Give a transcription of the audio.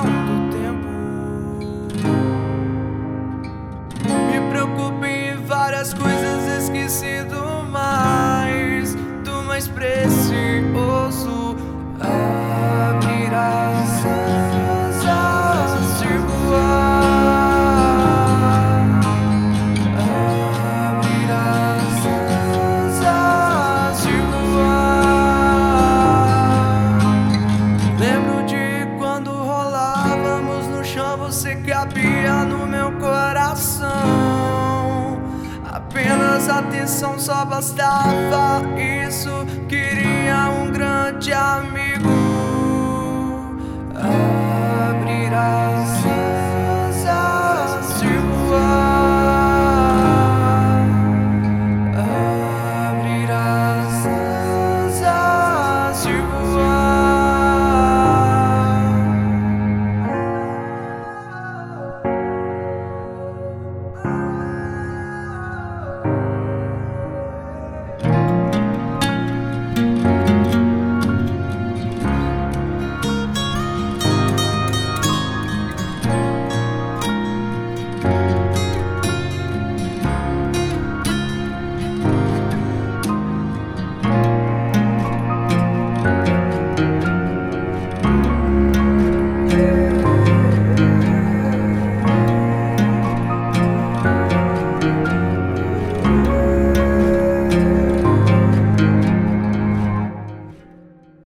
questão do tempo. Me preocupo em várias coisas, esqueci do mais precioso. Abrir as asas, circular. Abrir as asas, circular. Lembro de quando rolávamos no chão, você cabia no meu coração. Apenas atenção só bastava isso. Queria um grande amigo.